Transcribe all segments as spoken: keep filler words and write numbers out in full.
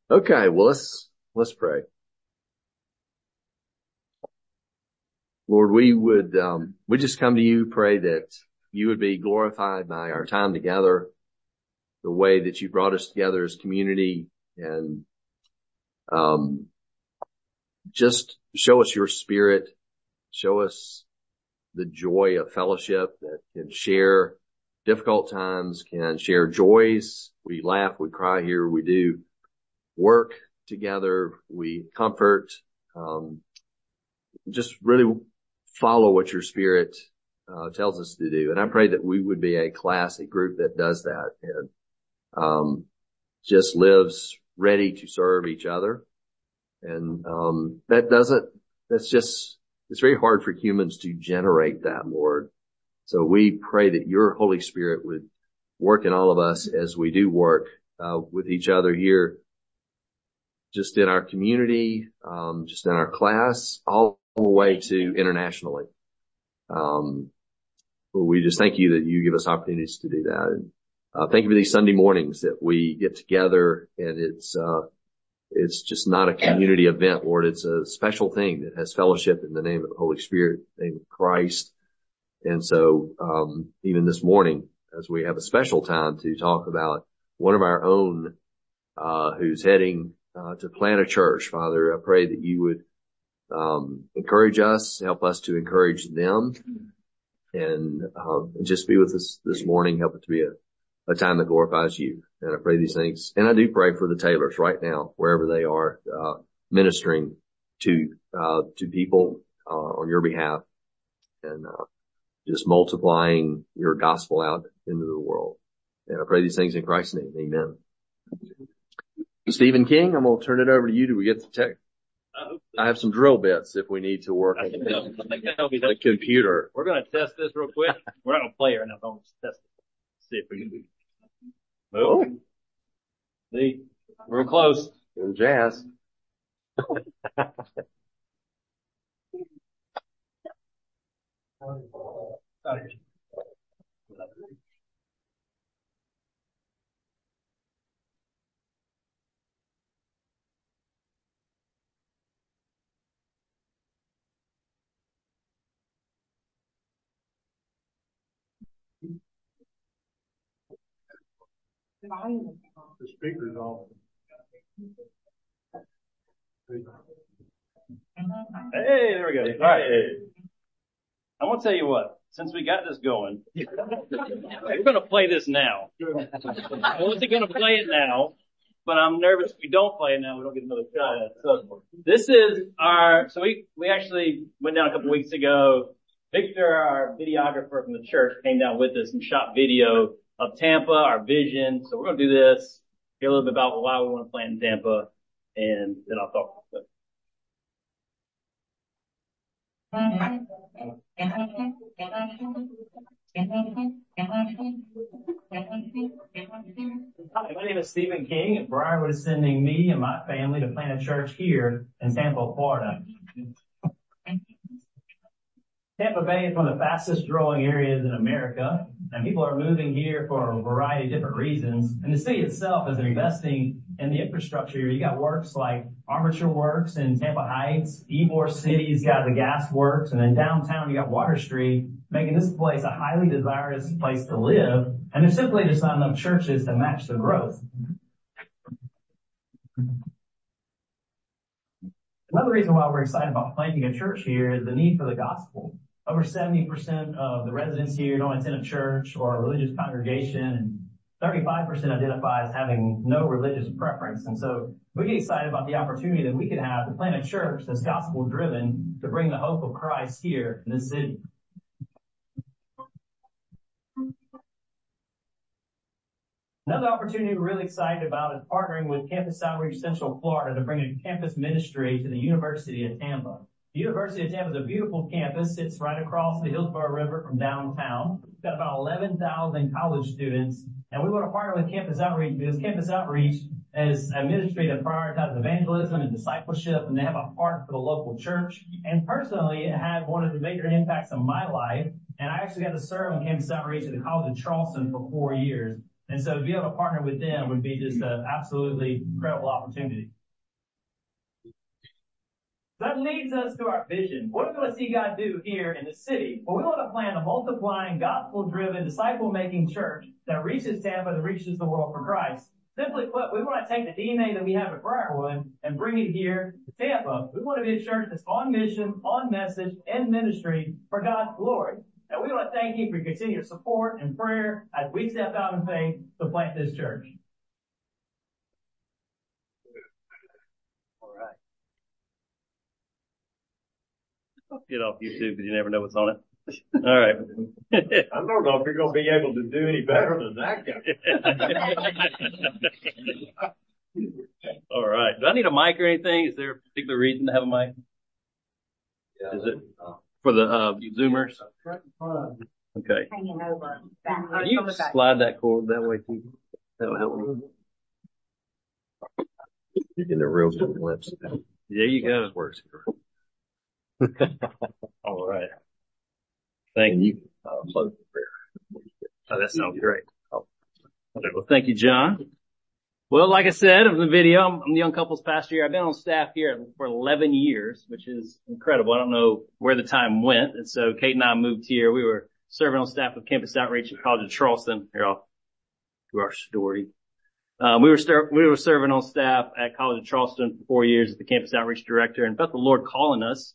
Okay, well, let's, let's pray. Lord, we would, um, we just come to you, pray that you would be glorified by our time together, the way that you brought us together as community, and, um, just show us your spirit, show us the joy of fellowship that can share difficult times, can share joys. We laugh, we cry here, we do work together, we comfort, um, just really follow what your spirit uh, tells us to do. And I pray that we would be a class, a group that does that and um, just lives ready to serve each other. And um, that doesn't, that's just, it's very hard for humans to generate that, Lord. So we pray that your Holy Spirit would work in all of us as we do work uh, with each other here, just in our community, um, just in our class, all the way to internationally. Um, we just thank you that you give us opportunities to do that. And, uh, thank you for these Sunday mornings that we get together, and it's, uh, it's just not a community event, Lord. It's a special thing that has fellowship in the name of the Holy Spirit, in the name of Christ. And so, um, even this morning, as we have a special time to talk about one of our own, uh, who's heading Uh, to plant a church, Father, I pray that you would, um, encourage us, help us to encourage them, and, uh, just be with us this morning. Help it to be a, a time that glorifies you. And I pray these things. And I do pray for the Taylors right now, wherever they are, uh, ministering to, uh, to people, uh, on your behalf, and, uh, just multiplying your gospel out into the world. And I pray these things in Christ's name. Amen. Stephen King, I'm going to turn it over to you. Do we get the tech? I have some drill bits if we need to work on the computer. We're going to test this real quick. We're not going to play right now. But we'll just test it. See if we can do it. Move. See? We're close. Good jazz. The speaker's off. Hey, there we go. All right. I'm going to tell you what. Since we got this going, we're going to play this now. I wasn't going to play it now, but I'm nervous if we don't play it now, we don't get another shot at it. So this is our, so we, we actually went down a couple weeks ago. Victor, our videographer from the church, came down with us and shot video of Tampa, our vision. So we're going to do this, hear a little bit about why we want to plant in Tampa, and then I'll talk about it. Hi, my name is Stephen King, and Brian is sending me and my family to plant a church here in Tampa, Florida. Tampa Bay is one of the fastest growing areas in America, and people are moving here for a variety of different reasons. And the city itself is investing in the infrastructure here. You got works like Armature Works in Tampa Heights, Ybor City's got the gas works, and then downtown you got Water Street, making this place a highly desirous place to live. And there's simply just not enough churches to match the growth. Another reason why we're excited about planting a church here is the need for the gospel. Over seventy percent of the residents here don't attend a church or a religious congregation, and thirty-five percent identify as having no religious preference. And so we get excited about the opportunity that we could have to plant a church that's gospel driven to bring the hope of Christ here in this city. Another opportunity we're really excited about is partnering with Campus Outreach Central Florida to bring a campus ministry to the University of Tampa. The University of Tampa is a beautiful campus. It's right across the Hillsborough River from downtown. We've got about eleven thousand college students, and we want to partner with Campus Outreach because Campus Outreach is a ministry that prioritizes evangelism and discipleship, and they have a heart for the local church. And personally, it had one of the major impacts on my life, and I actually got to serve on Campus Outreach at the College of Charleston for four years. And so to be able to partner with them would be just an absolutely incredible opportunity. That leads us to our vision. What do we want to see God do here in the city? Well, we want to plant a multiplying, gospel-driven, disciple-making church that reaches Tampa, that reaches the world for Christ. Simply put, we want to take the D N A that we have at Briarwood and bring it here to Tampa. We want to be a church that's on mission, on message, and ministry for God's glory. And we want to thank you for your continued support and prayer as we step out in faith to plant this church. All right. I'll get off YouTube because you never know what's on it. All right. I don't know if you're going to be able to do any better than that guy. All right. Do I need a mic or anything? Is there a particular reason to have a mic? Yeah. Is it for the uh, Zoomers? Okay. Hanging over. Back. Can you slide that cord that way too? That will help me. You're getting a real good glimpse. There you go. Works here. All right. Thank you. Uh, close the prayer. Oh, that sounds great. Oh. Okay, well, thank you, John. Well, like I said, in the video, I'm, I'm the young couples pastor here. I've been on staff here for eleven years, which is incredible. I don't know where the time went. And so Kate and I moved here. We were serving on staff with Campus Outreach at College of Charleston. Here, I'll do our story. Um, we were stir- we were serving on staff at College of Charleston for four years as the Campus Outreach Director, and felt the Lord calling us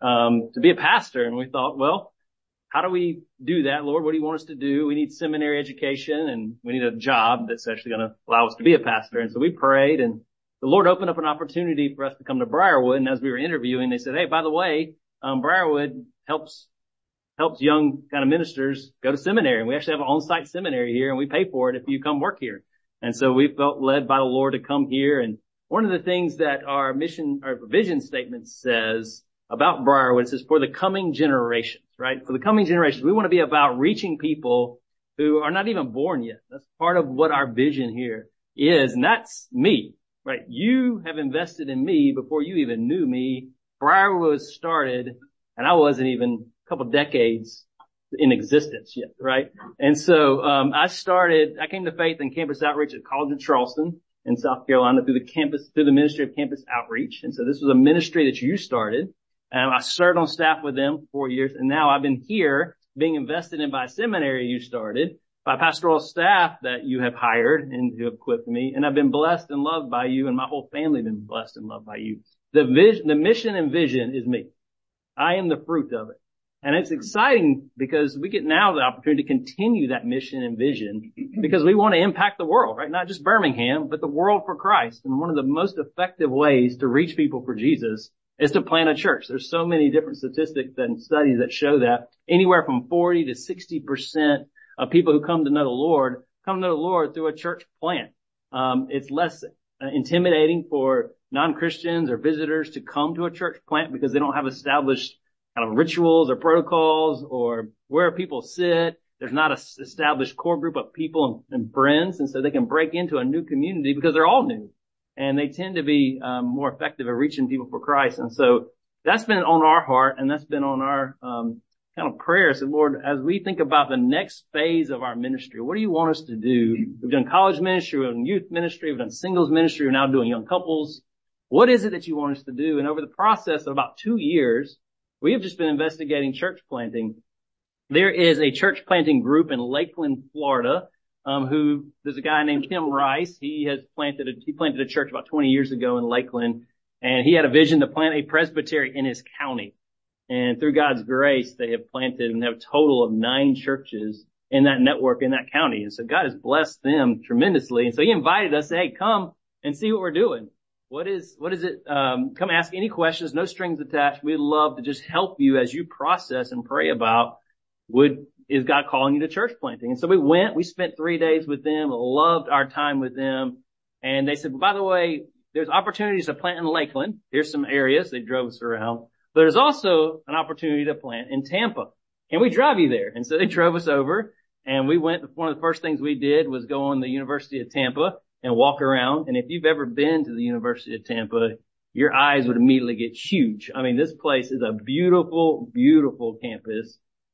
um to be a pastor. And we thought, well, how do we do that, Lord? What do you want us to do? We need seminary education, and we need a job that's actually going to allow us to be a pastor. And so we prayed, and the Lord opened up an opportunity for us to come to Briarwood. And as we were interviewing, they said, hey, by the way, um Briarwood helps helps young kind of ministers go to seminary. And we actually have an on-site seminary here, and we pay for it if you come work here. And so we felt led by the Lord to come here. And one of the things that our mission, our vision statement says about Briarwood, it says for the coming generations, right? For the coming generations, we want to be about reaching people who are not even born yet. That's part of what our vision here is. And that's me, right? You have invested in me before you even knew me. Briarwood was started, and I wasn't even a couple decades in existence yet, right? And so, um, I started, I came to faith in Campus Outreach at College of Charleston in South Carolina through the campus, through the ministry of Campus Outreach. And so this was a ministry that you started. And I served on staff with them for four years. And now I've been here being invested in by a seminary you started, by pastoral staff that you have hired and who have equipped me. And I've been blessed and loved by you, and my whole family been blessed and loved by you. The vision, the mission and vision is me. I am the fruit of it. And it's exciting because we get now the opportunity to continue that mission and vision because we want to impact the world, right? Not just Birmingham, but the world for Christ. And one of the most effective ways to reach people for Jesus is to plant a church. There's so many different statistics and studies that show that anywhere from forty to sixty percent of people who come to know the Lord come to know the Lord through a church plant. Um, it's less uh, intimidating for non-Christians or visitors to come to a church plant because they don't have established kind of rituals or protocols or where people sit. There's not an established core group of people and, and friends, and so they can break into a new community because they're all new. And they tend to be um, more effective at reaching people for Christ. And so that's been on our heart, and that's been on our um kind of prayers. So Lord, as we think about the next phase of our ministry, what do you want us to do? We've done college ministry, we've done youth ministry, we've done singles ministry, we're now doing young couples. What is it that you want us to do? And over the process of about two years, we have just been investigating church planting. There is a church planting group in Lakeland, Florida, Um, who, there's a guy named Tim Rice. He has planted a, he planted a church about twenty years ago in Lakeland, and he had a vision to plant a presbytery in his county. And through God's grace, they have planted and have a total of nine churches in that network in that county. And so God has blessed them tremendously. And so he invited us, hey, come and see what we're doing. What is, what is it? Um, come ask any questions, no strings attached. We'd love to just help you as you process and pray about would, is God calling you to church planting? And so we went, we spent three days with them, loved our time with them. And they said, well, by the way, there's opportunities to plant in Lakeland. Here's some areas. They drove us around. But there's also an opportunity to plant in Tampa. Can we drive you there? And so they drove us over, and we went, one of the first things we did was go on the University of Tampa and walk around. And if you've ever been to the University of Tampa, your eyes would immediately get huge. I mean, this place is a beautiful, beautiful campus.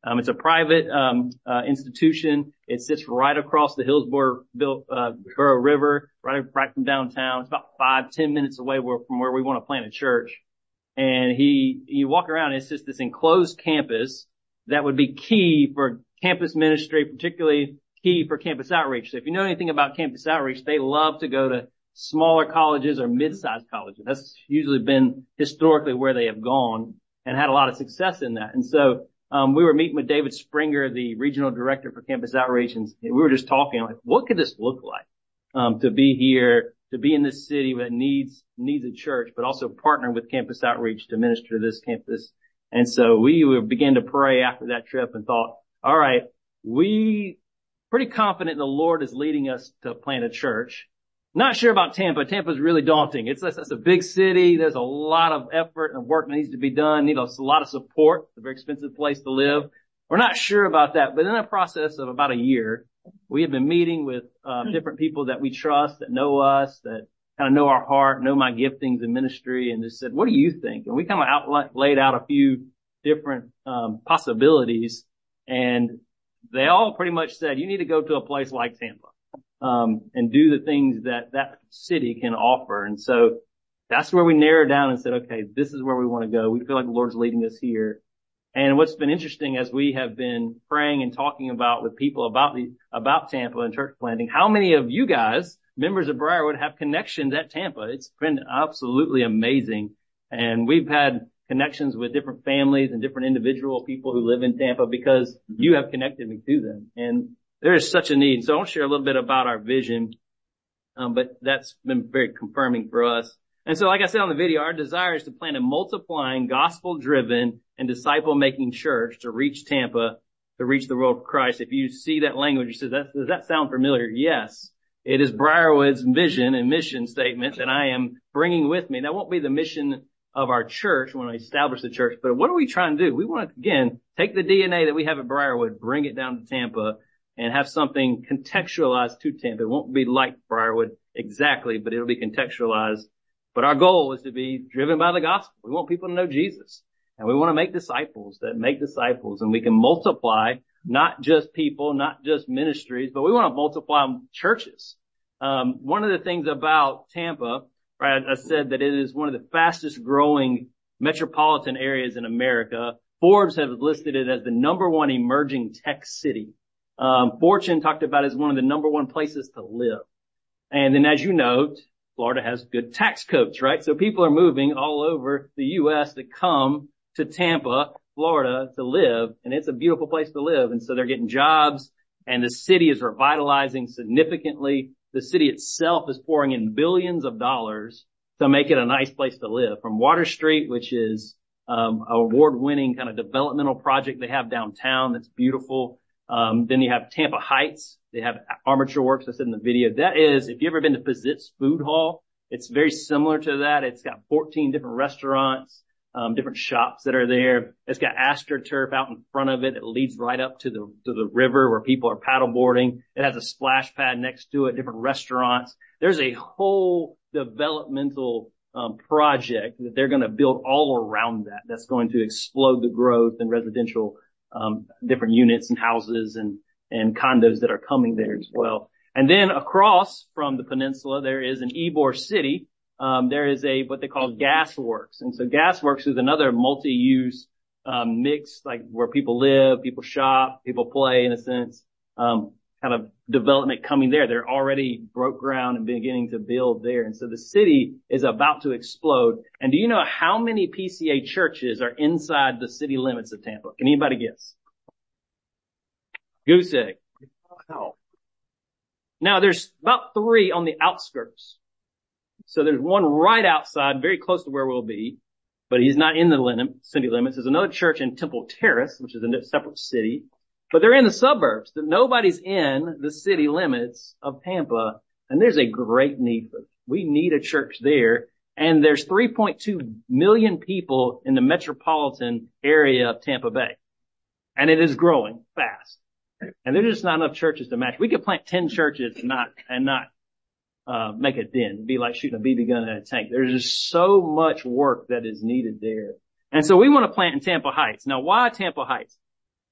Um, it's a private, um, uh, institution. It sits right across the Hillsborough, uh, Borough River, right, right from downtown. It's about five, ten minutes away where, from where we want to plant a church. And he, you walk around, it's just this enclosed campus that would be key for campus ministry, particularly key for campus outreach. So if you know anything about campus outreach, they love to go to smaller colleges or mid-sized colleges. That's usually been historically where they have gone and had a lot of success in that. And so, um, we were meeting with David Springer, the regional director for campus outreach, and we were just talking like, what could this look like, um, to be here, to be in this city that needs, needs a church, but also partner with campus outreach to minister to this campus. And so we began to pray after that trip and thought, all right, we pretty confident the Lord is leading us to plant a church. Not sure about Tampa. Tampa's really daunting. It's, it's a big city. There's a lot of effort and work that needs to be done. Need a, a lot of support. It's a very expensive place to live. We're not sure about that, but in a process of about a year, we have been meeting with uh, different people that we trust, that know us, that kind of know our heart, know my giftings in ministry, and just said, what do you think? And we kind of out, laid out a few different um, possibilities, and they all pretty much said, you need to go to a place like Tampa. Um, and do the things that that city can offer. And so that's where we narrowed down and said, okay, this is where we want to go. We feel like the Lord's leading us here. And what's been interesting as we have been praying and talking about with people about the, about Tampa and church planting, how many of you guys, members of Briarwood, have connections at Tampa? It's been absolutely amazing. And we've had connections with different families and different individual people who live in Tampa because you have connected me to them. And there is such a need. So I want to share a little bit about our vision, um, but that's been very confirming for us. And so, like I said on the video, our desire is to plant a multiplying, gospel-driven, and disciple-making church to reach Tampa, to reach the world for Christ. If you see that language, you say, that, does that sound familiar? Yes. It is Briarwood's vision and mission statement that I am bringing with me. That won't be the mission of our church when I establish the church, but what are we trying to do? We want to, again, take the D N A that we have at Briarwood, bring it down to Tampa, and have something contextualized to Tampa. It won't be like Briarwood exactly, but it'll be contextualized. But our goal is to be driven by the gospel. We want people to know Jesus. And we want to make disciples that make disciples. And we can multiply not just people, not just ministries, but we want to multiply churches. Um, one of the things about Tampa, right, I said that it is one of the fastest growing metropolitan areas in America. Forbes has listed it as the number one emerging tech city. Um, Fortune talked about it as one of the number one places to live. And then as you note, Florida has good tax codes, right? So people are moving all over the U S to come to Tampa, Florida to live, and it's a beautiful place to live. And so they're getting jobs, and the city is revitalizing significantly. The city itself is pouring in billions of dollars to make it a nice place to live. From Water Street, which is um, an award-winning kind of developmental project they have downtown that's beautiful. Um, then you have Tampa Heights. They have Armature Works, I said in the video. That is, if you've ever been to Fazit's Food Hall, it's very similar to that. It's got fourteen different restaurants, um, different shops that are there. It's got AstroTurf out in front of it. It leads right up to the, to the river where people are paddleboarding. It has a splash pad next to it, different restaurants. There's a whole developmental, um, project that they're going to build all around that. That's going to explode the growth in residential Um, different units and houses and, and condos that are coming there as well. And then across from the peninsula, there is an Ybor City. Um, there is a, what they call Gas Works. And so Gas Works is another multi-use, um, mix, like where people live, people shop, people play in a sense, um, kind of development coming there. They're already broke ground and beginning to build there. And so the city is about to explode. And do you know how many P C A churches are inside the city limits of Tampa? Can anybody guess? Goose egg. Wow. Now there's about three on the outskirts. So there's one right outside, very close to where we'll be, but he's not in the lim- city limits. There's another church in Temple Terrace, which is a separate city. But they're in the suburbs. Nobody's in the city limits of Tampa, and there's a great need for it. We need a church there, and there's three point two million people in the metropolitan area of Tampa Bay, and it is growing fast. And there's just not enough churches to match. We could plant ten churches and not and not uh make a dent. It'd be like shooting a B B gun at a tank. There's just so much work that is needed there, and so we want to plant in Tampa Heights. Now, why Tampa Heights?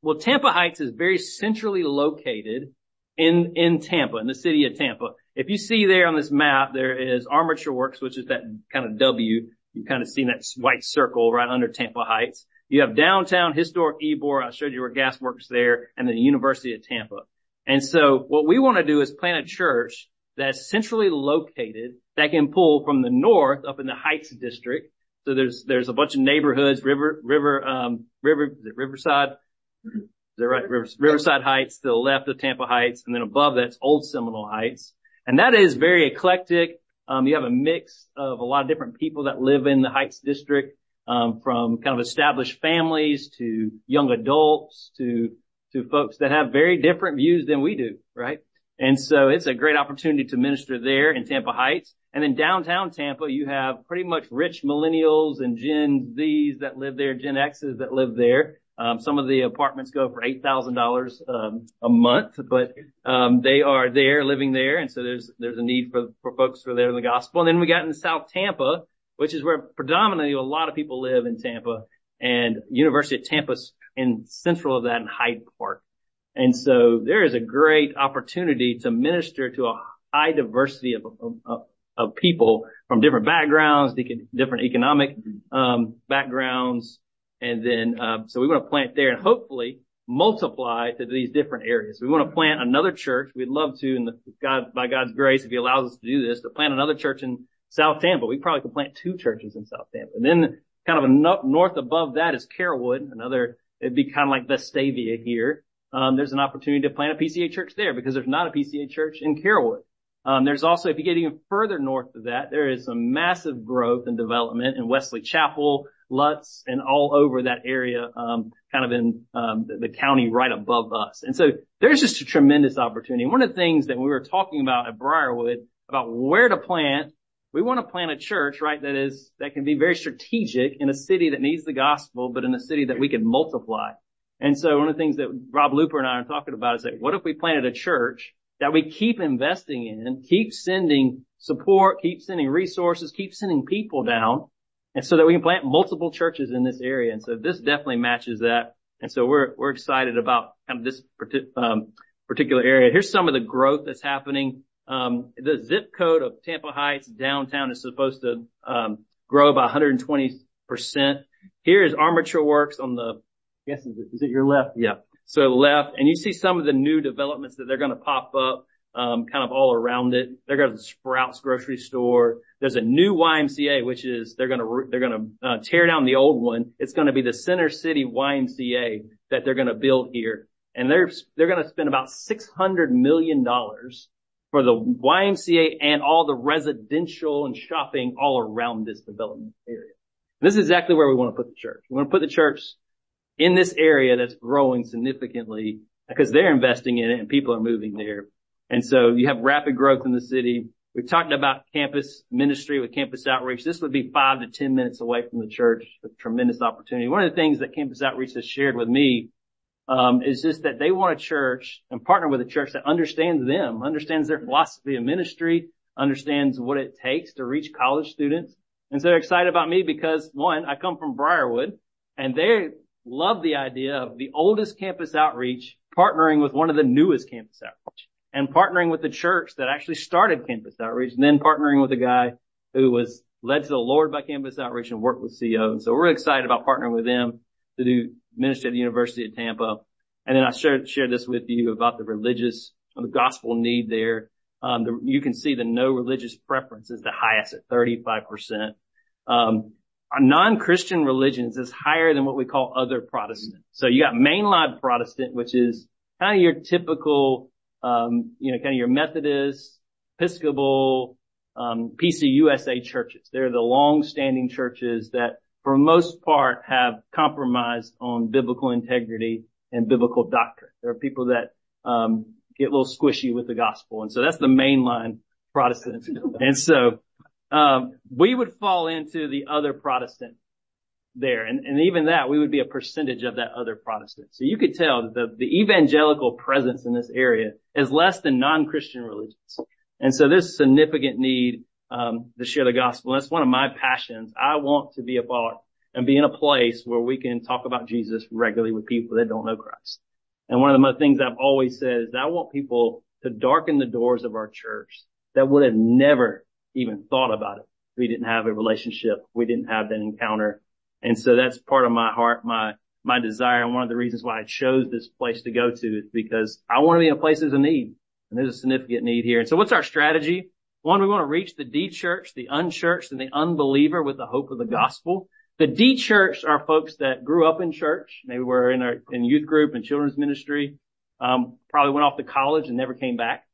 well, Tampa Heights is very centrally located in, in Tampa, in the city of Tampa. If you see there on this map, there is Armature Works, which is that kind of W. You kind of see that white circle right under Tampa Heights. You have downtown historic Ybor. I showed you where gas works there, and then the University of Tampa. And so what we want to do is plant a church that's centrally located that can pull from the north up in the Heights district. So there's, there's a bunch of neighborhoods, River, River, um, River, is it Riverside? Is that right? River, Riverside Heights to the left of Tampa Heights. And then above that's Old Seminole Heights. And that is very eclectic. Um, you have a mix of a lot of different people that live in the Heights district, um, from kind of established families to young adults to, to folks that have very different views than we do, right? And so it's a great opportunity to minister there in Tampa Heights. And then downtown Tampa, you have pretty much rich millennials and Gen Zs that live there, Gen Xs that live there. Um, some of the apartments go for eight thousand dollars, um, a month, but, um, they are there, living there. And so there's, there's a need for, for folks who are there in the gospel. And then we got in South Tampa, which is where predominantly a lot of people live in Tampa, and University of Tampa's in central of that in Hyde Park. And so there is a great opportunity to minister to a high diversity of, of, of people from different backgrounds, different economic, um, backgrounds. And then, uh, so we want to plant there and hopefully multiply to these different areas. We want to plant another church. We'd love to, and God, by God's grace, if He allows us to do this, to plant another church in South Tampa. We probably could plant two churches in South Tampa. And then kind of a no, north above that is Carrollwood, another, it'd be kind of like Vestavia here. Um, there's an opportunity to plant a P C A church there because there's not a P C A church in Carrollwood. Um, there's also, if you get even further north of that, there is some massive growth and development in Wesley Chapel, Lutz, and all over that area, um, kind of in, um, the, the county right above us. And so there's just a tremendous opportunity. One of the things that we were talking about at Briarwood about where to plant, we want to plant a church, right, that is, that can be very strategic in a city that needs the gospel, but in a city that we can multiply. And so one of the things that Rob Looper and I are talking about is that what if we planted a church that we keep investing in, keep sending support, keep sending resources, keep sending people down, and so that we can plant multiple churches in this area. And so this definitely matches that. And so we're, we're excited about kind of this um, particular area. Here's some of the growth that's happening. Um, the zip code of Tampa Heights downtown is supposed to, um, grow by one hundred twenty percent. Here is Armature Works on the, I guess, is it, is it your left? Yeah. So left, and you see some of the new developments that they're going to pop up, um, kind of all around it. They're going to Sprouts grocery store. There's a new Y M C A, which is, they're going to, they're going to, uh, tear down the old one. It's going to be the Center City Y M C A that they're going to build here. And they're, they're going to spend about six hundred million dollars for the Y M C A and all the residential and shopping all around this development area. And this is exactly where we want to put the church. We want to put the church in this area that's growing significantly because they're investing in it and people are moving there. And so you have rapid growth in the city. We've talked about campus ministry with Campus Outreach. This would be five to ten minutes away from the church. A tremendous opportunity. One of the things that Campus Outreach has shared with me, um, is just that they want a church and partner with a church that understands them, understands their philosophy of ministry, understands what it takes to reach college students. And so they're excited about me because, one, I come from Briarwood, and they love the idea of the oldest Campus Outreach partnering with one of the newest Campus Outreach and partnering with the church that actually started Campus Outreach and then partnering with a guy who was led to the Lord by Campus Outreach and worked with C O. And so we're excited about partnering with them to do ministry at the University of Tampa. And then I shared, shared this with you about the religious, the gospel need there. Um, the, you can see the no religious preference is the highest at thirty-five percent. Um, non-Christian religions is higher than what we call other Protestant. So you got mainline Protestant, which is kind of your typical, um, you know, kind of your Methodist, Episcopal, um, P C U S A churches. They're the long-standing churches that, for the most part, have compromised on biblical integrity and biblical doctrine. There are people that, um, get a little squishy with the gospel. And so that's the mainline Protestant. And so, um, we would fall into the other Protestant there. And, and even that, we would be a percentage of that other Protestant. So you could tell that the, the evangelical presence in this area is less than non-Christian religions. And so there's significant need, um, to share the gospel. And that's one of my passions. I want to be a part and be in a place where we can talk about Jesus regularly with people that don't know Christ. And one of the things I've always said is that I want people to darken the doors of our church that would have never even thought about it if we didn't have a relationship, we didn't have that encounter. And so that's part of my heart, my my desire, and one of the reasons why I chose this place to go to is because I want to be in a place there's a need, and there's a significant need here. And so what's our strategy? One, we want to reach the de-churched, the unchurched, and the unbeliever with the hope of the gospel. The de-churched are folks that grew up in church, maybe were in our in youth group and children's ministry, um, probably went off to college and never came back,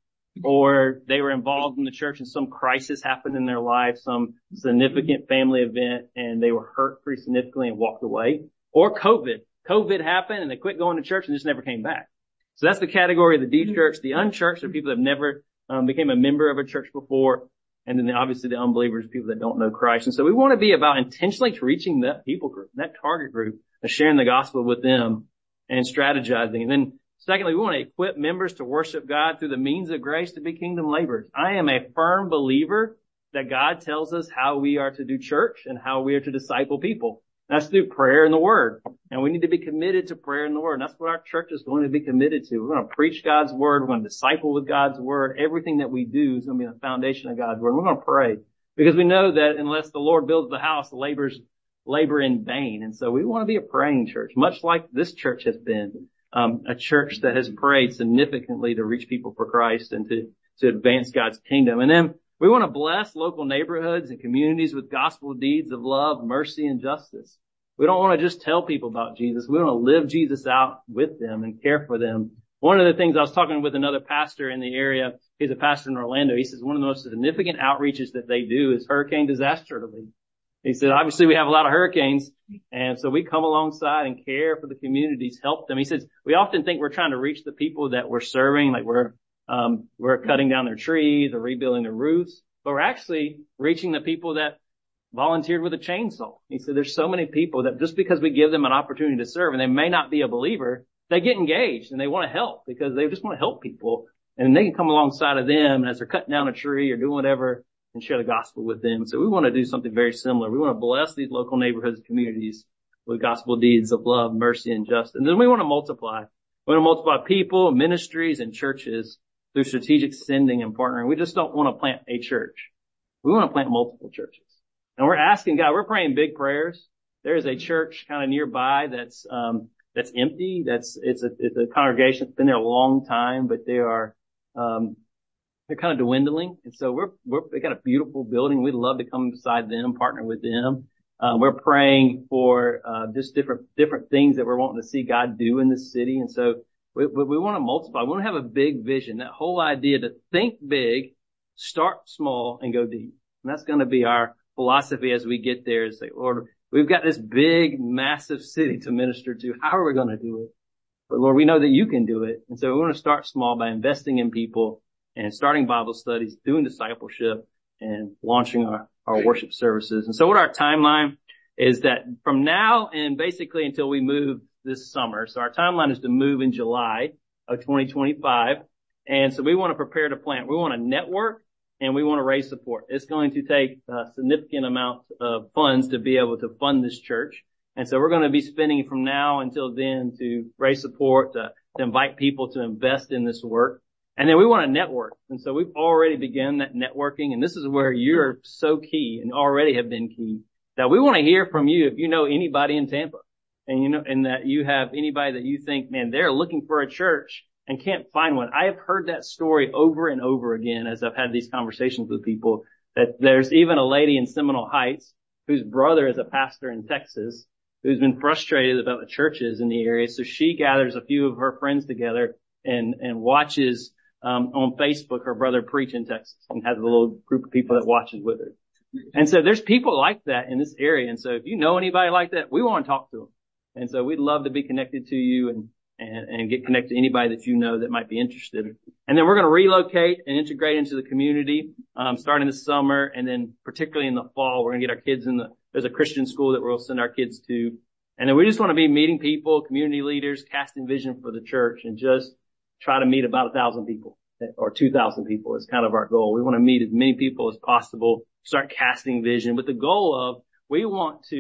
or they were involved in the church and some crisis happened in their life, some significant family event, and they were hurt pretty significantly and walked away. Or COVID. COVID happened and they quit going to church and just never came back. So that's the category of the de-churched. The unchurched are people that have never um, became a member of a church before. And then the, obviously the unbelievers, people that don't know Christ. And so we want to be about intentionally reaching that people group, that target group, and sharing the gospel with them and strategizing. And then secondly, we want to equip members to worship God through the means of grace to be kingdom laborers. I am a firm believer that God tells us how we are to do church and how we are to disciple people. That's through prayer and the word. And we need to be committed to prayer and the word. And that's what our church is going to be committed to. We're going to preach God's word. We're going to disciple with God's word. Everything that we do is going to be the foundation of God's word. We're going to pray because we know that unless the Lord builds the house, the laborers labor in vain. And so we want to be a praying church, much like this church has been, um, a church that has prayed significantly to reach people for Christ and to, to advance God's kingdom. And then we want to bless local neighborhoods and communities with gospel deeds of love, mercy, and justice. We don't want to just tell people about Jesus. We want to live Jesus out with them and care for them. One of the things I was talking with another pastor in the area, he's a pastor in Orlando. He says one of the most significant outreaches that they do is hurricane disaster relief. He said, obviously we have a lot of hurricanes, and so we come alongside and care for the communities, help them. He says, we often think we're trying to reach the people that we're serving, like we're Um, we're cutting down their trees or rebuilding their roofs, but we're actually reaching the people that volunteered with a chainsaw. He said there's so many people that just because we give them an opportunity to serve and they may not be a believer, they get engaged and they want to help because they just want to help people, and they can come alongside of them as they're cutting down a tree or doing whatever and share the gospel with them. So we want to do something very similar. We want to bless these local neighborhoods and communities with gospel deeds of love, mercy, and justice. And then we want to multiply. We want to multiply people, ministries, and churches through strategic sending and partnering. We just don't want to plant a church. We want to plant multiple churches. And we're asking God, we're praying big prayers. There is a church kind of nearby that's, um, that's empty. That's, it's a, it's a congregation that's been there a long time, but they are, um, they're kind of dwindling. And so we're, we're, they got a beautiful building. We'd love to come beside them, partner with them. Uh, we're praying for, uh, just different, different things that we're wanting to see God do in this city. And so we, we, we want to multiply. We want to have a big vision. That whole idea to think big, start small, and go deep. And that's going to be our philosophy as we get there, is say, Lord, we've got this big, massive city to minister to. How are we going to do it? But Lord, we know that you can do it. And so we want to start small by investing in people and starting Bible studies, doing discipleship, and launching our, our worship services. And so what our timeline is that from now and basically until we move this summer. So our timeline is to move in July of twenty twenty-five. And so we want to prepare to plant. We want to network and we want to raise support. It's going to take a significant amount of funds to be able to fund this church. And so we're going to be spending from now until then to raise support, to, to invite people to invest in this work. And then we want to network. And so we've already begun that networking. And this is where you're so key and already have been key, that we want to hear from you if you know anybody in Tampa. And you know, and that you have anybody that you think, man, they're looking for a church and can't find one. I have heard that story over and over again as I've had these conversations with people, that there's even a lady in Seminole Heights whose brother is a pastor in Texas who's been frustrated about the churches in the area. So she gathers a few of her friends together and, and watches, um, on Facebook her brother preach in Texas, and has a little group of people that watches with her. And so there's people like that in this area. And so if you know anybody like that, we want to talk to them. And so we'd love to be connected to you and, and, and get connected to anybody that you know that might be interested. And then we're going to relocate and integrate into the community, um, starting this summer. And then particularly in the fall, we're going to get our kids in the, there's a Christian school that we'll send our kids to. And then we just want to be meeting people, community leaders, casting vision for the church, and just try to meet about a thousand people or two thousand people is kind of our goal. We want to meet as many people as possible, start casting vision with the goal of, we want to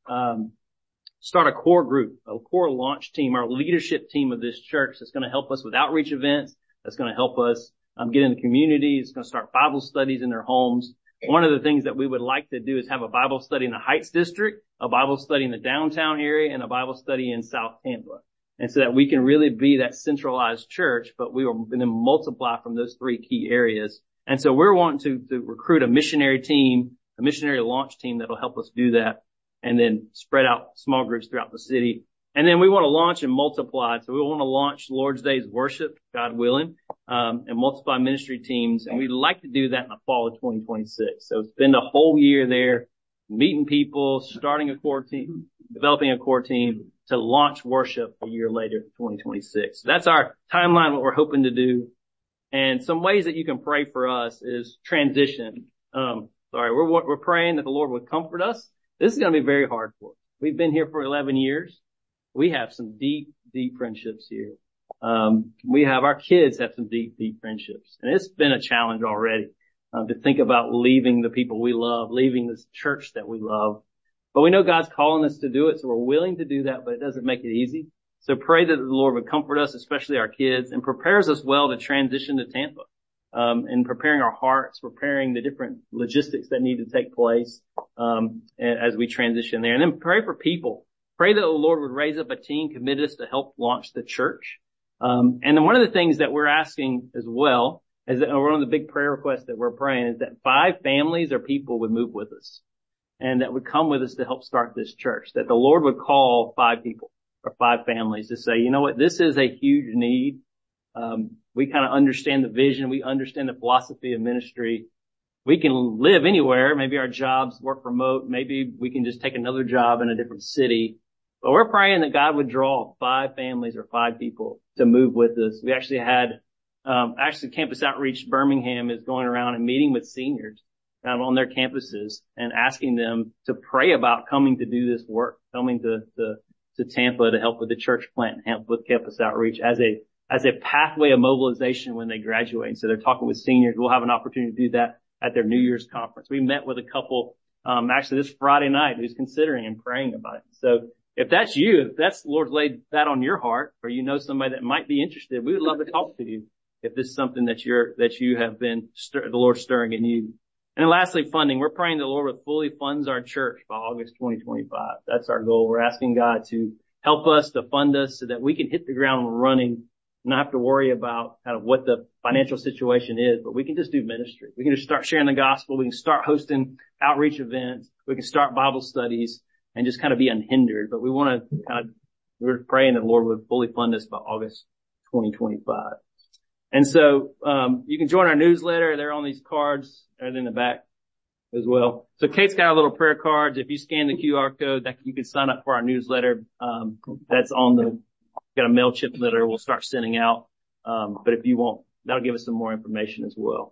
um, start a core group, a core launch team, our leadership team of this church that's going to help us with outreach events, that's going to help us um, get in the community. It's going to start Bible studies in their homes. One of the things that we would like to do is have a Bible study in the Heights District, a Bible study in the downtown area, and a Bible study in South Tampa. And so that we can really be that centralized church, but we will then multiply from those three key areas. And so we're wanting to, to recruit a missionary team, a missionary launch team that will help us do that, and then spread out small groups throughout the city. And then we want to launch and multiply. So we want to launch Lord's Days worship, God willing, um, and multiply ministry teams. And we'd like to do that in the fall of twenty twenty-six. So spend a whole year there, meeting people, starting a core team, developing a core team to launch worship a year later, twenty twenty-six. So that's our timeline, what we're hoping to do. And some ways that you can pray for us is transition. Um, sorry, we're, we're praying that the Lord would comfort us. This is going to be very hard for us. We've been here for eleven years. We have some deep, deep friendships here. Um, we have, our kids have some deep, deep friendships. And it's been a challenge already, um, to think about leaving the people we love, leaving this church that we love. But we know God's calling us to do it, so we're willing to do that, but it doesn't make it easy. So pray that the Lord would comfort us, especially our kids, and prepares us well to transition to Tampa. Um, and preparing our hearts, preparing the different logistics that need to take place, um, as we transition there. And then pray for people. Pray that the Lord would raise up a team committed to help launch the church. Um, and then one of the things that we're asking as well is that one of the big prayer requests that we're praying is that five families or people would move with us and that would come with us to help start this church, that the Lord would call five people or five families to say, you know what, this is a huge need. Um, we kind of understand the vision. We understand the philosophy of ministry. We can live anywhere. Maybe our jobs work remote. Maybe we can just take another job in a different city. But we're praying that God would draw five families or five people to move with us. We actually had, um, actually Campus Outreach Birmingham is going around and meeting with seniors um, on their campuses and asking them to pray about coming to do this work, coming to, to, to Tampa to help with the church plant and help with Campus Outreach as a, as a pathway of mobilization when they graduate. And so they're talking with seniors. We'll have an opportunity to do that at their New Year's conference. We met with a couple, um, actually this Friday night who's considering and praying about it. So if that's you, if that's the Lord's laid that on your heart, or you know somebody that might be interested, we would love to talk to you if this is something that you're, that you have been, stir, the Lord stirring in you. And then lastly, funding. We're praying the Lord would fully funds our church by August twenty twenty-five. That's our goal. We're asking God to help us, to fund us so that we can hit the ground running, not have to worry about kind of what the financial situation is, but we can just do ministry. We can just start sharing the gospel. We can start hosting outreach events. We can start Bible studies and just kind of be unhindered. But we want to kind of, we're praying that the Lord would fully fund us by August twenty twenty-five. And so, um, you can join our newsletter. They're on these cards. They're in the back as well. So Kate's got our little prayer cards. If you scan the Q R code, that you can sign up for our newsletter. Um, that's on the, got a MailChimp letter we'll start sending out. Um, but if you want, that'll give us some more information as well.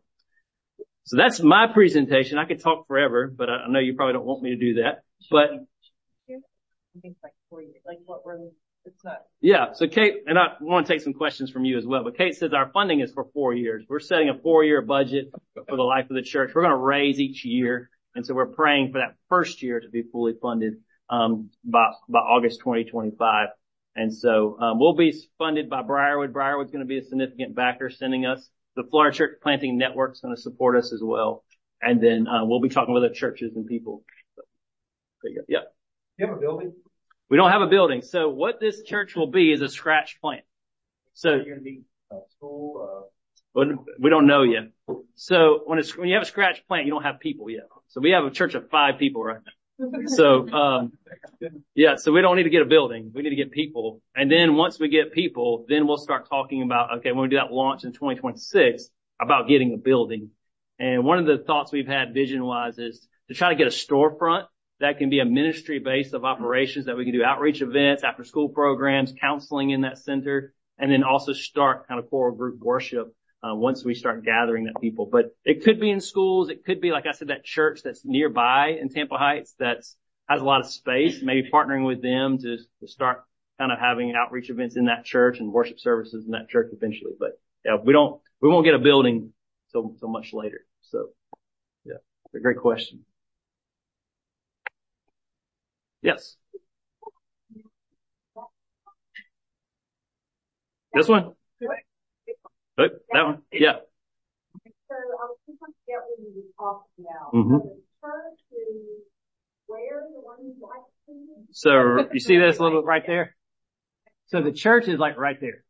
So that's my presentation. I could talk forever, but I, I know you probably don't want me to do that. But I think like four years, like what we're, it's not. Yeah. So Kate, and I want to take some questions from you as well, but Kate says our funding is for four years. We're setting a four year budget for the life of the church. We're going to raise each year. And so we're praying for that first year to be fully funded, um, by, by August twenty twenty-five. And so, um, we'll be funded by Briarwood. Briarwood's going to be a significant backer sending us. The Florida Church Planting Network is going to support us as well. And then, uh, we'll be talking with other churches and people. So, there you go. Yeah. You have a building? We don't have a building. So what this church will be is a scratch plant. So Are you going to be a school? Uh... we don't know yet. So when it's, when you have a scratch plant, you don't have people yet. So we have a church of five people right now. So, um, yeah, so we don't need to get a building. We need to get people. And then once we get people, then we'll start talking about, okay, when we do that launch in twenty twenty-six, about getting a building. And one of the thoughts we've had vision wise is to try to get a storefront that can be a ministry base of operations that we can do outreach events, after school programs, counseling in that center, and then also start kind of core group worship, uh, once we start gathering that people. But it could be in schools. It could be, like I said, that church that's nearby in Tampa Heights that's has a lot of space, maybe partnering with them to, to start kind of having outreach events in that church and worship services in that church eventually. But yeah, we don't, we won't get a building so, so much later. So yeah, it's a great question. Yes. This one? Oh, that one? Yeah. So I was just trying to get what you were talking about. Mm-hmm. So the church is where the one who's like to? So you see this little right there? So the church is like right there.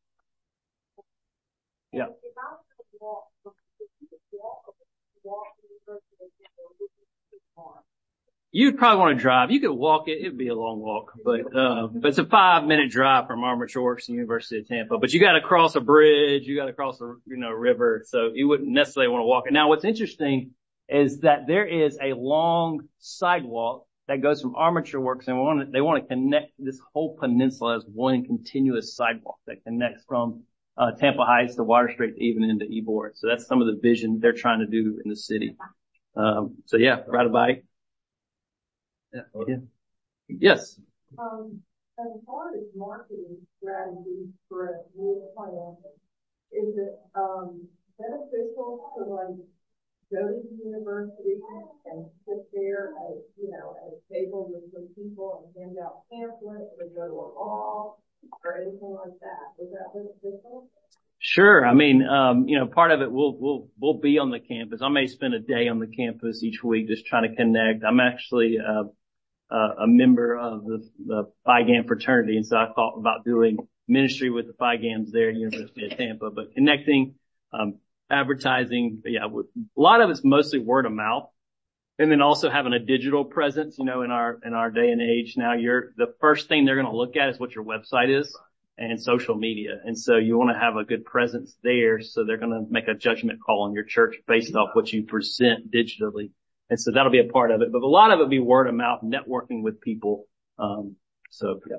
Yeah. If I was to walk, if you could walk, walk to the church of the temple, which is too far. You'd probably want to drive. You could walk it. It'd be a long walk, but, uh, but it's a five minute drive from Armature Works to University of Tampa. But you got to cross a bridge. You got to cross a, you know, river. So you wouldn't necessarily want to walk it. Now, what's interesting is that there is a long sidewalk that goes from Armature Works, and want to, they want to connect this whole peninsula as one continuous sidewalk that connects from uh, Tampa Heights to Water Street, even into Ybor. So that's some of the vision they're trying to do in the city. Um, so yeah, ride a bike. Yeah. yeah. Yes. Um, as far as marketing strategies for a new plan, is it, um, beneficial to like go to the university and sit there at, you know, at a table with some people and hand out pamphlets or go to a hall or anything like that? Is that beneficial? Sure. I mean, um, you know, part of it we'll, we'll, we'll be on the campus. I may spend a day on the campus each week just trying to connect. I'm actually, uh, uh, a member of the, the Phi Gam fraternity. And so I thought about doing ministry with the Phi Gams there at University of Tampa, but connecting, um, advertising. Yeah, a lot of it's mostly word of mouth. And then also having a digital presence, you know, in our, in our day and age now, you're, the first thing they're going to look at is what your website is and social media. And so you want to have a good presence there. So they're going to make a judgment call on your church based off what you present digitally. And so that'll be a part of it. But a lot of it will be word of mouth, networking with people. Um, so yeah.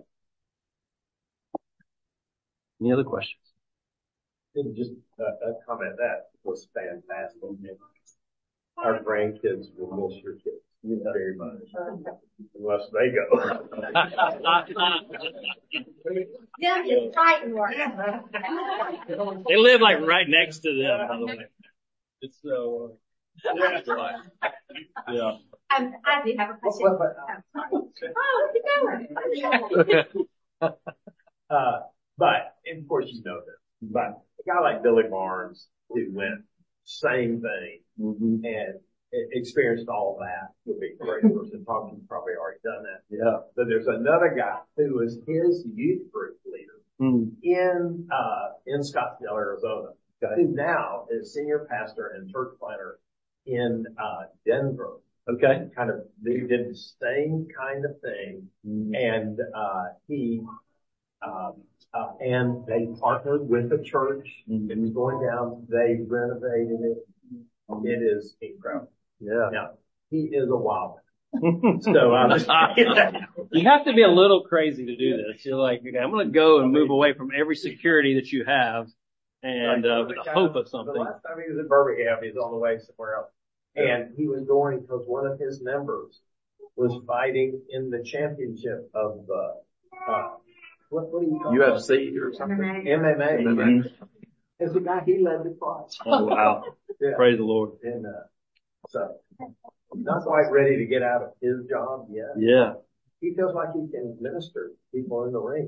Any other questions? Just uh, a comment that was fantastic. Our grandkids will miss your kids very much, unless they go. Yeah, it's fighting work. They live like right next to them, by the way. It's so, uh, yeah. Um, I do have a question. Oh, what's it going? uh, but, and of course you know this, but a guy like Billy Barnes who went same thing mm-hmm. and experienced all that would be a great person. Talking probably already done that. Yeah. But there's another guy who was his youth group leader mm. in, uh, in Scottsdale, Arizona, okay. who now is senior pastor and church planter in, uh, Denver. Okay. Kind of, they did the same kind of thing. Mm. And, uh, he, um, uh, and they partnered with the church. Mm. It was going down. They renovated it. Mm. It is incredible. Yeah. Now, he is a wild man. So I was you have to be a little crazy to do this. You're like, okay, I'm going to go and move away from every security that you have and, uh, with the hope of something. The last time he was in Birmingham, he was on the way somewhere else. And he was going because one of his members was fighting in the championship of, uh, uh, what, what do you call it? U F C or something? M M A. Mm-hmm. As the guy, he led the fight. Oh, wow. Yeah. Praise the Lord. And, uh, so, not quite ready to get out of his job yet. Yeah. He feels like he can minister to people in the ring.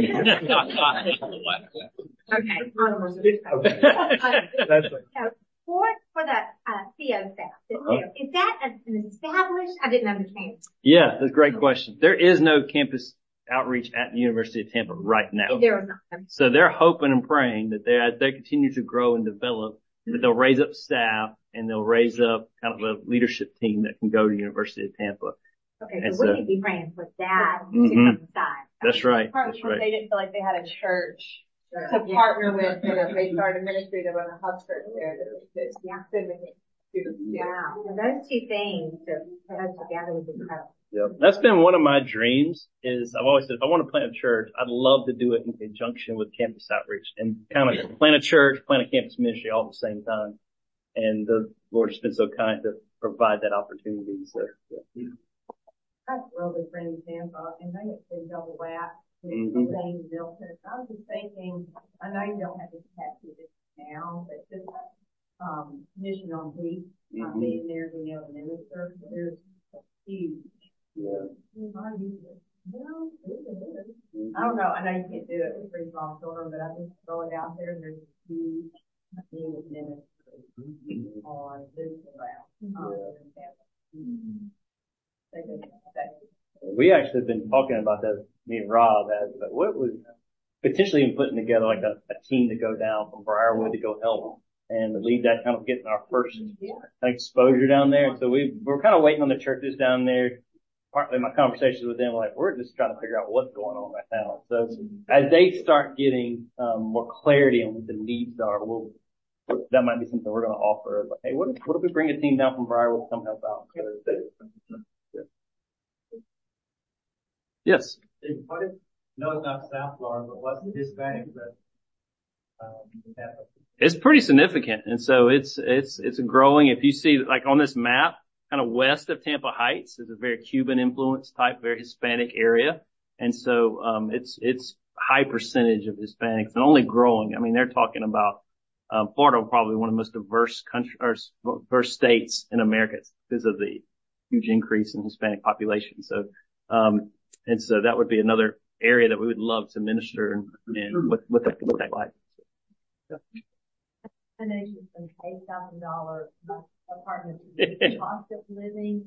Okay. Okay. That's it. So, for, for the, uh, C O staff, uh-huh. is that an established? I didn't understand. Yeah, that's a great question. There is no campus outreach at the University of Tampa right now. There is not. So they're hoping and praying that they, as they continue to grow and develop, that they'll raise up staff and they'll raise up kind of a leadership team that can go to the University of Tampa. Okay, so, so we need to be praying for that mm-hmm. to come aside. That's right. That's right. They didn't feel like they had a church to yeah. partner with, you know, they started a ministry to run a hub church there that could yeah. send the students. Wow. So those two things to put together was incredible. Yep. That's been one of my dreams is I've always said if I want to plant a church, I'd love to do it in conjunction with campus outreach and kind of plant a church, plant a campus ministry all at the same time. And the Lord has been so kind to provide that opportunity. So, yeah. I have really friends in Tampa and they have been double that. Mm-hmm. I was just thinking, I know you don't have the capacity now, but just, um, mission on beat, mm-hmm. uh, being there, being able to minister, there's a huge. Yeah. I use it. know you can't do it with three small children, but I just throw it out there. There's two needed ministry on this round. Um, We actually have been talking about that, me and Rob, as, but what was potentially even putting together like a, a team to go down from Briarwood to go help and lead that kind of getting our first exposure down there. So we, we're kind of waiting on the churches down there. Partly my conversations with them, like, we're just trying to figure out what's going on right now. So as they start getting, um, more clarity on what the needs are, we'll, that might be something we're going to offer. Like, hey, what if, what if we bring a team down from Briarwood to come help out? Yes. What if, no, it's not South Florida, but what's the Hispanic that, um, It's pretty significant. And so it's, it's, it's growing. If you see, like on this map, kind of west of Tampa Heights is a very Cuban influence type, very Hispanic area. And so, um, it's, it's high percentage of Hispanics and only growing. I mean, they're talking about, um, Florida, probably one of the most diverse country or diverse states in America because of the huge increase in Hispanic population. So, um, and so that would be another area that we would love to minister and, and with, with that, with that life. Yeah. I know you some eight thousand dollar apartment cost of living.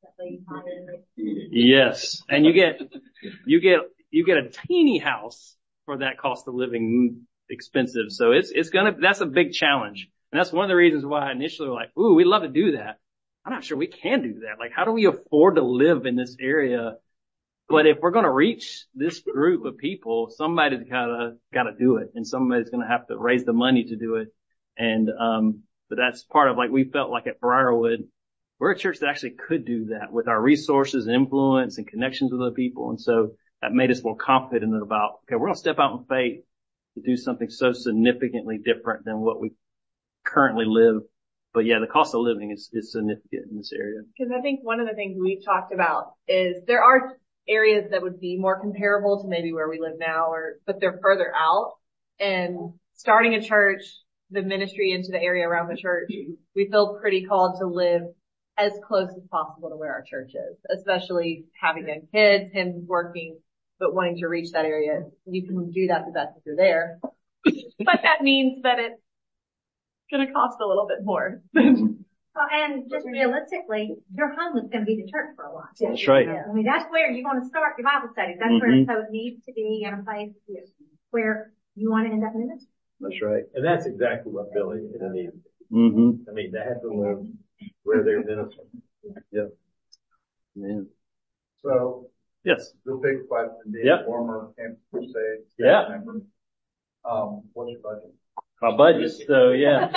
Yes, and you get you get you get a teeny house for that cost of living expensive. So it's it's gonna that's a big challenge, and that's one of the reasons why I initially were like, ooh, we'd love to do that. I'm not sure we can do that. Like, how do we afford to live in this area? But if we're going to reach this group of people, somebody's gotta gotta do it, and somebody's going to have to raise the money to do it. And, um, but that's part of like, we felt like at Briarwood, we're a church that actually could do that with our resources and influence and connections with other people. And so that made us more confident about, okay, we're going to step out in faith to do something so significantly different than what we currently live. But yeah, the cost of living is, is significant in this area. Because I think one of the things we've talked about is there are areas that would be more comparable to maybe where we live now, or, but they're further out. And starting a church, the ministry into the area around the church, we feel pretty called to live as close as possible to where our church is, especially having young kids, him working, but wanting to reach that area. You can do that the best if you're there. But that means that it's going to cost a little bit more. Well, and just realistically, your home is going to be the church for a while. That's right. I mean, that's where you're going to start your Bible studies. That's Mm-hmm. where so it needs to be in a place where you want to end up ministering. That's right. And that's exactly what Billy needed. Mm-hmm. I mean, they have to live where they're ministering. Yeah. Yeah. So, Yes. the big question, being Yep. a former Campus Crusade Yeah. member, um, what's your budget? My budget, so yeah.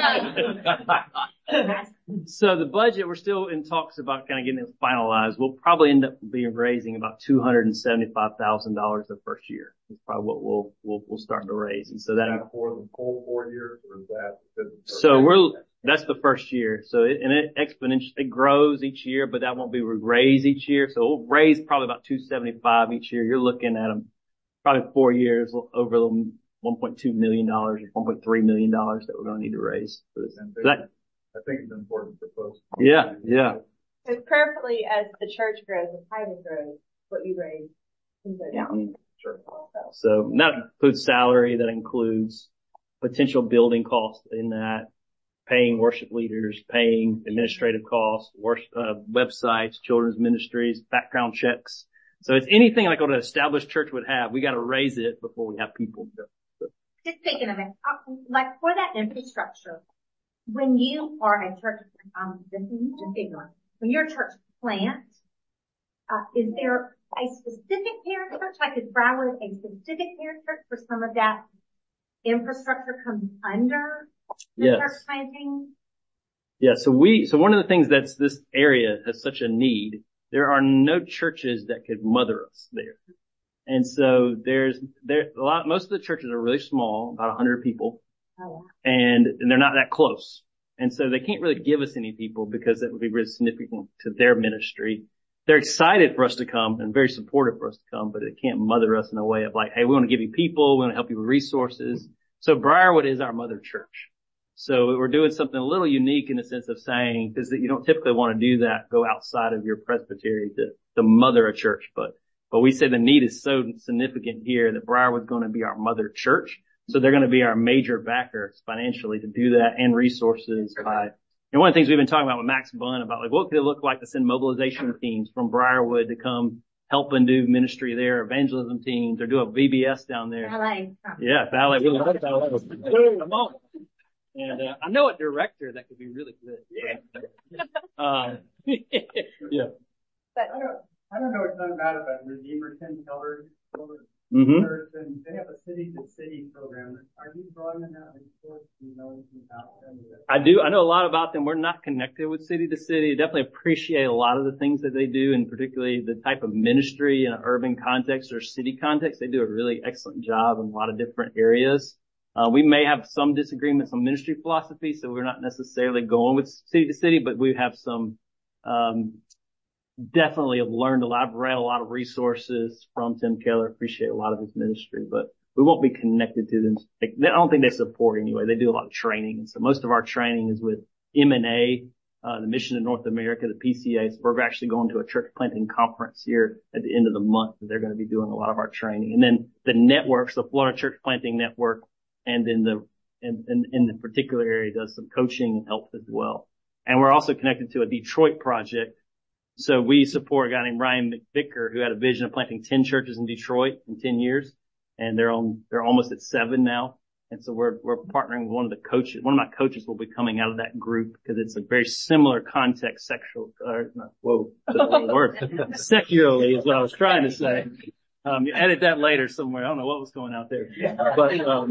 So the budget, we're still in talks about kind of getting it finalized. We'll probably end up being raising about two hundred seventy-five thousand dollars the first year. That's probably what we'll, we'll, we'll start to raise. And so Is that, that for the full four years, or is that? so we're, that's the first year. So it, and it exponentially, it grows each year, but that won't be raised each year. So we'll raise probably about two seventy-five each year. You're looking at them probably four years over the one point two million dollars or one point three million dollars that we're going to need to raise for this. So that, I think it's important for folks. yeah, yeah. So prayerfully, as the church grows, the private grows, what you raise can go down. Sure. So that includes salary, that includes potential building costs in that, paying worship leaders, paying administrative costs, worship, uh, websites, children's ministries, background checks. So it's anything like what an established church would have. We got to raise it before we have people. Just thinking of it, uh, like for that infrastructure, when you are a church, um, just ignorant, when you're a church plant, uh, is there a specific parent church, like is Briarwood a specific parent church for some of that infrastructure comes under the Yes. church planting? Yeah. So we, so one of the things that's this area has such a need, there are no churches that could mother us there. And so there's, there, a lot, most of the churches are really small, about a hundred people. Oh, wow. And, and they're not that close. And so they can't really give us any people because that would be really significant to their ministry. They're excited for us to come and very supportive for us to come, but it can't mother us in a way of like, hey, we want to give you people, we want to help you with resources. So Briarwood is our mother church. So we're doing something a little unique in the sense of saying, because you don't typically want to do that, go outside of your presbytery to, to mother a church, but But we said the need is so significant here that Briarwood's going to be our mother church. So they're going to be our major backers financially to do that, and resources by, and one of the things we've been talking about with Max Bunn about, like, what could it look like to send mobilization teams from Briarwood to come help and do ministry there, evangelism teams, or do a V B S down there. Ballet. Yeah, ballet. We love ballet. Come on. And, uh, I know a director that could be really good. Yeah. Um, yeah. But I don't, I don't know what's done about it, but Redeemer Tim Keller, Mm-hmm. church, and they have a city to city program. Are you broadening that before you know anything about them? I do. I know a lot about them. We're not connected with city to city. Definitely appreciate a lot of the things that they do, and particularly the type of ministry in an urban context or city context. They do a really excellent job in a lot of different areas. Uh, we may have some disagreements on ministry philosophy, so we're not necessarily going with city to city, but we have some, um, definitely have learned a lot. I've read a lot of resources from Tim Keller. Appreciate a lot of his ministry, but we won't be connected to them. Like, I don't think they support anyway. They do a lot of training. And so most of our training is with M and A, uh, the Mission to North America, the P C A. So we're actually going to a church planting conference here at the end of the month. They're going to be doing a lot of our training. And then the networks, the Florida Church Planting Network, and then the, and, and in the particular area does some coaching and help as well. And we're also connected to a Detroit project. So we support a guy named Ryan McVicker, who had a vision of planting ten churches in Detroit in ten years. And they're on, they're almost at seven now. And so we're, we're partnering with one of the coaches. One of my coaches will be coming out of that group because it's a very similar context, sexual, uh, not, whoa, that's the wrong word. Secularly is what I was trying to say. Um, you edit that later somewhere. I don't know what was going out there. But, um,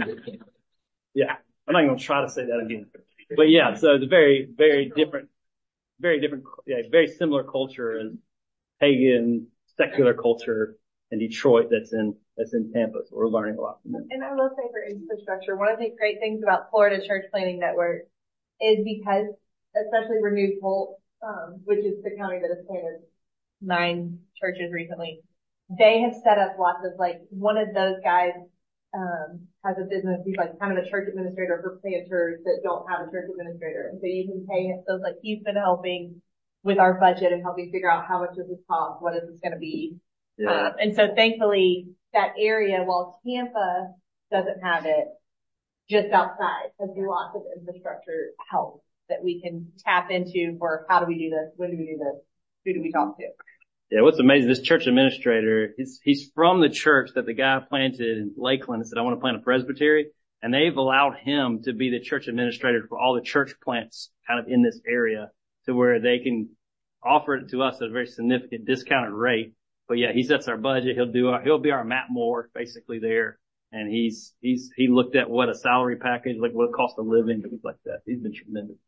yeah, I'm not going to try to say that again. But yeah, so it's a very, very different, very different, yeah, very similar culture as pagan, secular culture in Detroit that's in, that's in Tampa. So we're learning a lot from them. And I will say for infrastructure, one of the great things about Florida Church Planting Network is because, especially Renewed Hope, um, which is the county that has planted nine churches recently, they have set up lots of, like, one of those guys, um, has a business. He's like kind of a church administrator for planters that don't have a church administrator. And so you can pay him. So it's like he's been helping with our budget and helping figure out how much does this cost? What is this going to be? Yeah. Um, and so thankfully that area, while Tampa doesn't have it, just outside has lots of infrastructure help that we can tap into for how do we do this? When do we do this? Who do we talk to? Yeah, what's amazing, this church administrator, he's, he's from the church that the guy planted in Lakeland and said, I want to plant a presbytery. And they've allowed him to be the church administrator for all the church plants kind of in this area to where they can offer it to us at a very significant discounted rate. But yeah, he sets our budget. He'll do our, he'll be our Matt Moore basically there. And he's, he's, he looked at what a salary package, like what it costs to live in, things like that. He's been tremendous.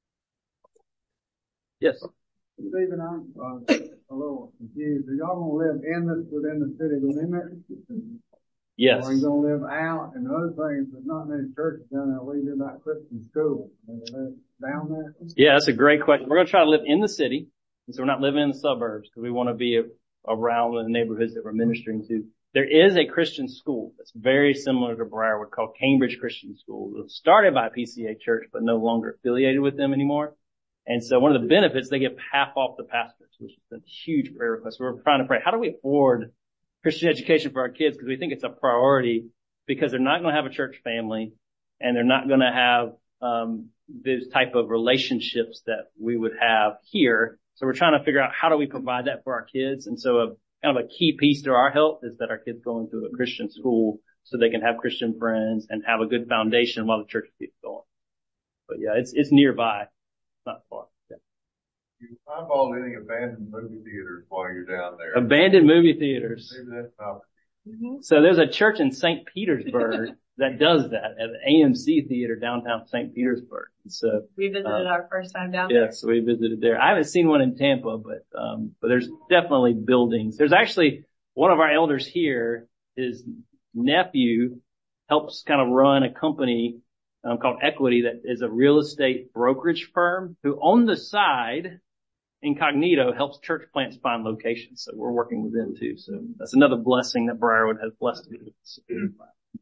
Yes. Stephen, I'm uh, a little confused. Are y'all gonna live in this within the city limits? Yes. Or are you gonna live out? And the other thing is there's not many churches down there. We do that Christian school. Are they live down there? Yeah, that's a great question. We're gonna try to live in the city, and so we're not living in the suburbs because we want to be around the neighborhoods that we're ministering to. There is a Christian school that's very similar to Briarwood called Cambridge Christian School. It was started by a P C A church, but no longer affiliated with them anymore. And so one of the benefits, they get half off the pastors, which has been a huge prayer request. So we're trying to pray, how do we afford Christian education for our kids? Because we think it's a priority because they're not going to have a church family and they're not going to have, um, those type of relationships that we would have here. So we're trying to figure out how do we provide that for our kids. And so a kind of a key piece to our health is that our kids go into a Christian school so they can have Christian friends and have a good foundation while the church keeps going. But yeah, it's, it's nearby. Not far. Yeah. You eyeball any abandoned movie theaters while you're down there? Abandoned movie theaters. Maybe that's an opportunity. So there's a church in Saint Petersburg that does that at the A M C theater downtown Saint Petersburg. So we visited uh, our first time down yeah, there. Yeah, so we visited there. I haven't seen one in Tampa, but um but there's definitely buildings. There's actually one of our elders here, his nephew helps kind of run a company Um, called Equity that is a real estate brokerage firm who on the side, incognito, helps church plants find locations. So we're working with them too. So that's another blessing that Briarwood has blessed me with.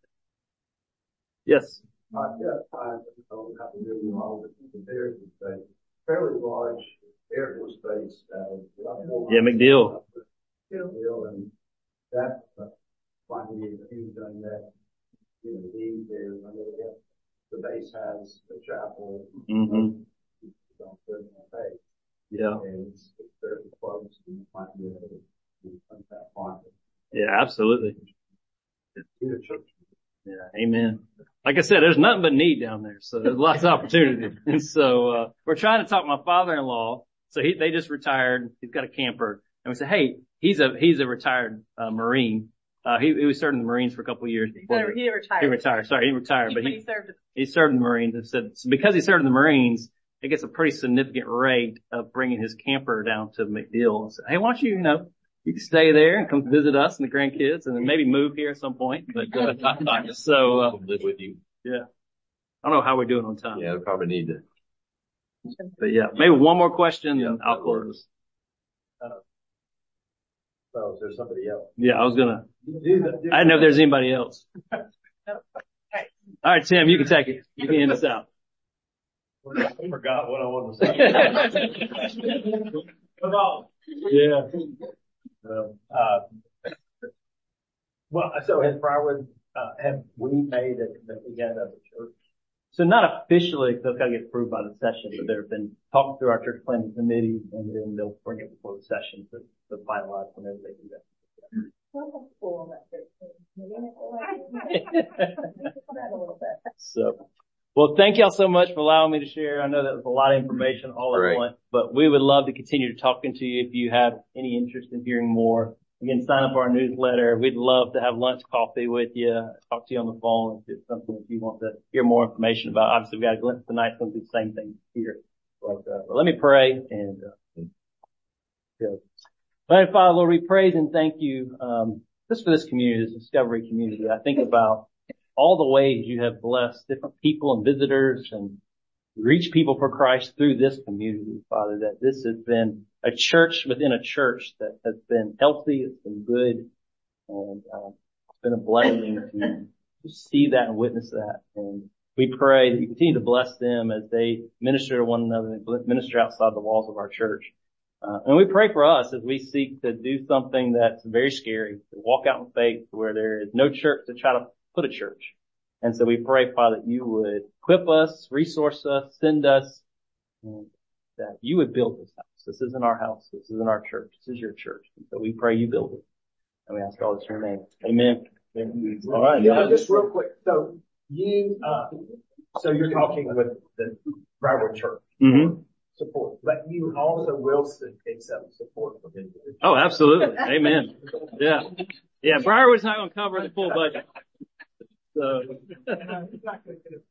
Yes. Uh, yeah, I don't have to do all the there's a fairly large air force base. Uh, yeah, McDill. McDill, and Mm-hmm. Don't put it on page. Yeah. And it's, it's very close to you might be able to put that point. Yeah, absolutely. Yeah, amen. Like I said, there's nothing but need down there, so there's lots of opportunity. And so, uh, we're trying to talk to my father-in-law. So he, they just retired. He's got a camper. And we said, hey, he's a, he's a retired, uh, Marine. Uh, he, he was serving the Marines for a couple of years. He, Before he retired. He retired. Sorry, he retired, He, but he, he served. he served in the Marines and said, so because he served in the Marines, it gets a pretty significant rate of bringing his camper down to McDill. I said, hey, why don't you, you know, you can stay there and come visit us and the grandkids and then maybe move here at some point. But, uh, so, uh, live with you. Yeah. I don't know how we're doing on time. Yeah, we probably need to. But yeah, maybe one more question and yeah, I'll close. Uh, so is there somebody else? Yeah, I was gonna, I didn't know if there's anybody else. All right, Tim, you can take it. You can end us out. I forgot what I wanted to say. Come on. Yeah. Um, uh, well, so has Briarwood, uh, have we made a commitment yet as a church? So not officially, because it's got to get approved by the session, but there have been talks through our church planning committee, and then they'll bring it before the session to, to finalize whenever they do that. So, well, thank y'all so much for allowing me to share. I know that was a lot of information all at once, but we would love to continue to talking to you if you have any interest in hearing more. Again, sign up for our newsletter. We'd love to have lunch, coffee with you, talk to you on the phone if it's something that you want to hear more information about. Obviously, we got a glimpse tonight. It's going to do the same thing here. But, uh, but let me pray and, uh, yeah. But Father, Lord, we praise and thank you, um, just for this community, this Discovery community. I think about all the ways you have blessed different people and visitors and reach people for Christ through this community, Father, that this has been a church within a church that has been healthy, it's been good, and uh, it's been a blessing to see that and witness that. And we pray that you continue to bless them as they minister to one another and minister outside the walls of our church. Uh, and we pray for us as we seek to do something that's very scary, to walk out in faith where there is no church to try to put a church. And so we pray, Father, that you would equip us, resource us, send us, and that you would build this house. This isn't our house. This isn't our church. This is your church. And so we pray you build it. And we ask all this in your name. Amen. Amen. All right. Yeah, just real quick. So you, uh, so you're talking with the Briarwood Church. Mm-hmm. Support, but you also will accept support from individuals. Oh, absolutely. Amen. Yeah. Yeah. Briarwood's not going to cover the full budget. So.